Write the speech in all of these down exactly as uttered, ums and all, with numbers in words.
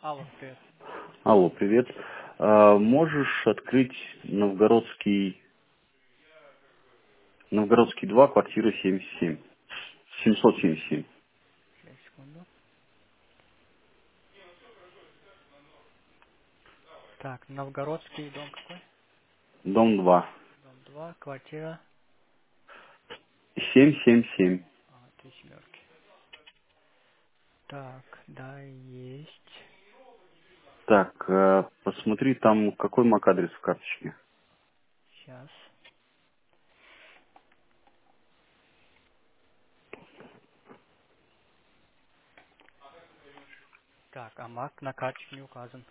Алло, привет. Алло, привет. А, можешь открыть Новгородский, Новгородский два, квартира семьдесят семь, семьсот семьдесят семь, Сейчас, секунду. Так, Новгородский дом какой? дом два, Дом два, квартира. семь семь семь. А, три семерки. Так, да, есть. Так, а, посмотри, там какой мак-адрес в карточке. Сейчас. Так, а мак на карточке не указан.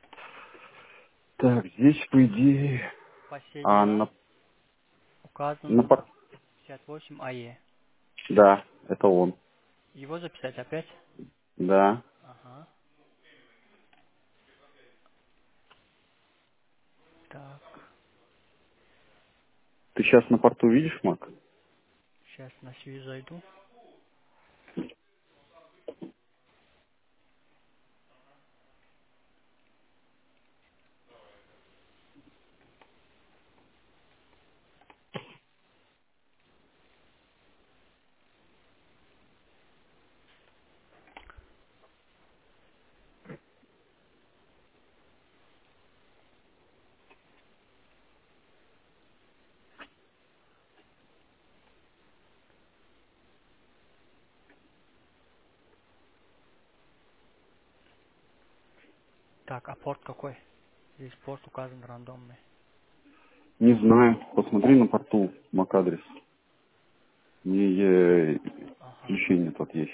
Так, здесь, по идее, Последний а, раз на, на указан пор- пятьдесят восемь АЕ. да, это он, Его записать опять? да. Ага. Так, Ты сейчас на порту видишь мак? сейчас на связь зайду. Так, а порт какой? Здесь порт указан рандомный. Не знаю, посмотри на порту мак-адрес. Мне э, Ага. исключение тут есть.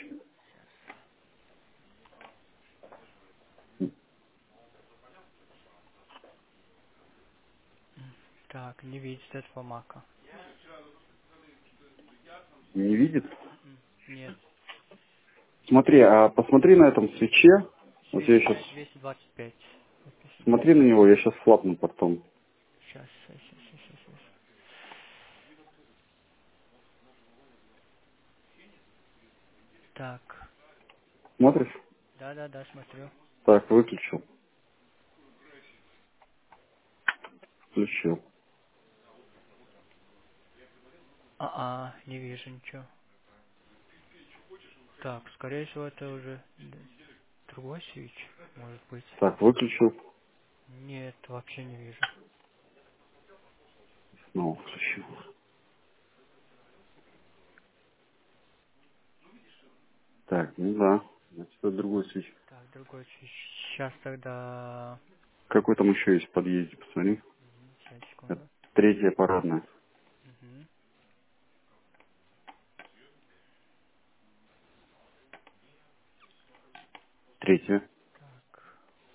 Так, не видит этого мака. Не видит? М, Нет. Смотри, а посмотри на этом свече. Вот я Свече сейчас двести двадцать пять написано. смотри на него, я сейчас флапну потом. Сейчас, сейчас, сейчас, сейчас, сейчас. Так, Смотришь? да-да-да, смотрю. Так, выключил. Включил. А-а, не вижу ничего. Так, скорее всего, это уже д- другой свич, может быть. Так, выключил. Нет, вообще не вижу. Снова включил. Так, ну да. Значит, это другой свич. Так, другой свич. Сейчас тогда... Какой там еще есть в подъезде, посмотри. Мгм, сейчас, Это секунду. третья парадная. Мгм. Третья. Так,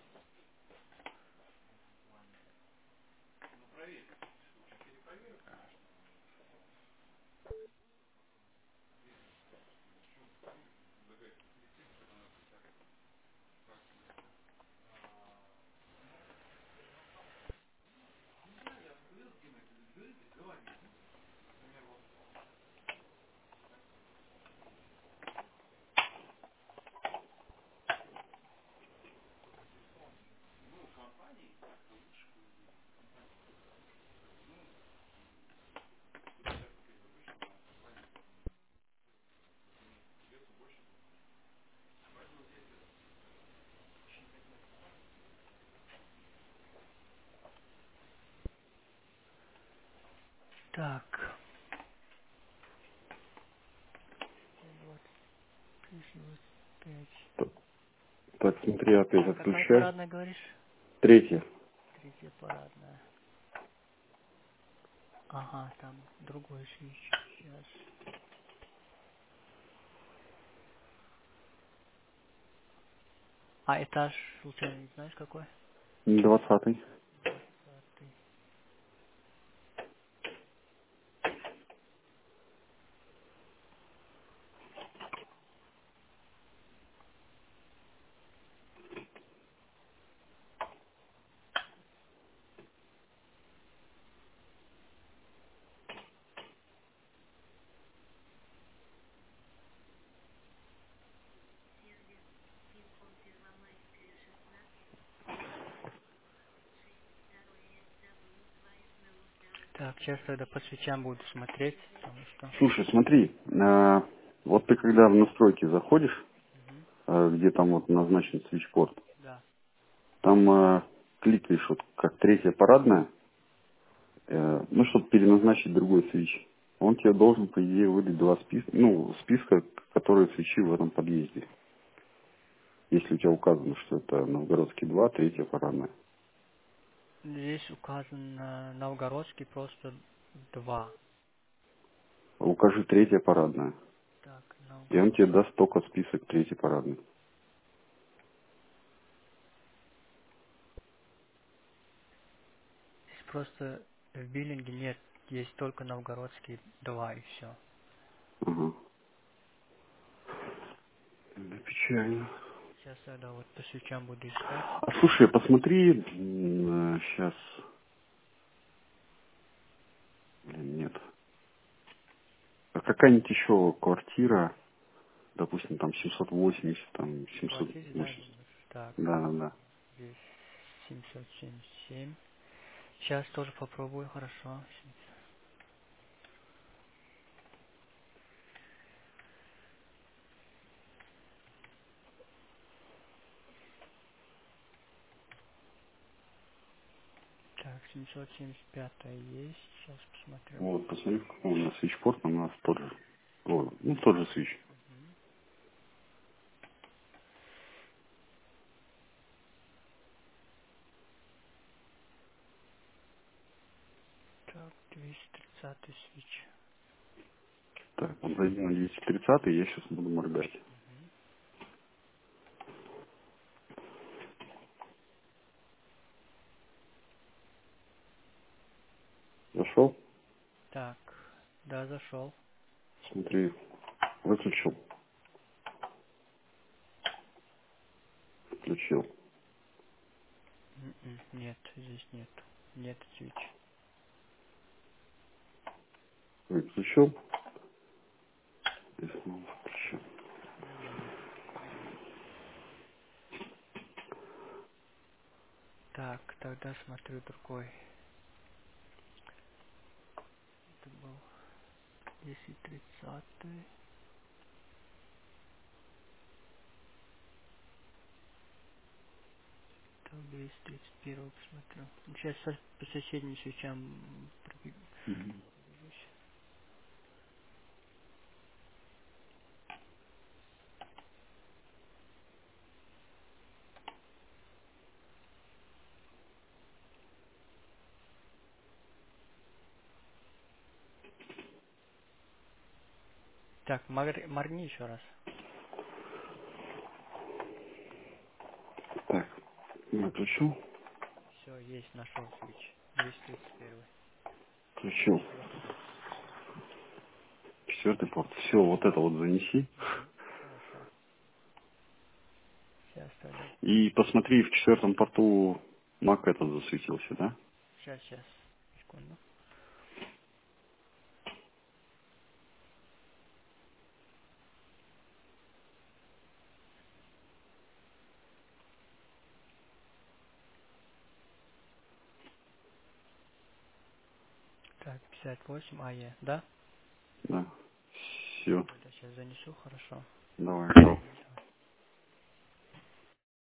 так. двадцать пять, двадцать пять. Т- Так, смотри, опять Так, какая отключай. парадная, говоришь? Третья. Третья парадная. Ага, там другой свич. Сейчас. А этаж, случайно, не знаешь какой? Двадцатый. Двадцатый. Так, сейчас тогда по свечам буду смотреть, потому что... Слушай, смотри, а, вот ты когда в настройки заходишь, Мгм. а, где там вот назначен свечпорт, Да. там а, кликаешь вот как третья парадная, э, ну, чтобы переназначить другой свич. Он тебе должен, по идее, выдать два списка, ну, списка, которые свечи в этом подъезде. Если у тебя указано, что это Новгородский два, третья парадная. Здесь указан э, Новгородский просто два. Укажи третья парадная. Так, И он тебе Новгород. даст только список третьей парадной. Здесь просто в биллинге нет, есть только Новгородский два и все. Ага. Да, печально. Сейчас тогда вот по свечам буду искать. А слушай, посмотри, сейчас, нет. А какая-нибудь еще квартира, допустим, там семьсот восемьдесят, там В семьсот квартире, да, восемьдесят. думаешь? Так, Да, да, да. здесь семьсот семьдесят семь. Сейчас тоже попробую, хорошо. Так, семьсот семьдесят пять есть. Сейчас посмотрю. Вот, посмотри, в каком у нас свичпорт, у нас тот же. О, ну, тот же свич. Мгм. Так, двести тридцатый свич. Так, он зайди на двести тридцать, я сейчас буду моргать. Мгм. Зашел? Так, да, зашел. Смотри, выключил, включил. М-м, нет, здесь нет. Нет свич. Выключил и снова включил. М. Так, тогда смотрю другой. Это был двести тридцатый. Так, двести тридцать первый посмотрю. Сейчас со- по соседним свечам пробегусь. Мгм. Так, мор- моргни еще раз. Так, выключил, Все, есть, нашел свич. двести тридцать первый. включил. Четвертый порт. Четвертый порт. Все, вот это вот занеси. Угу. Хорошо. Сейчас тогда. И посмотри, в четвертом порту Мак этот засветился, да? Сейчас, сейчас. Секунду. Так, пятьдесят восемь АЕ, да? Да. Все, Тогда сейчас занесу, хорошо. давай.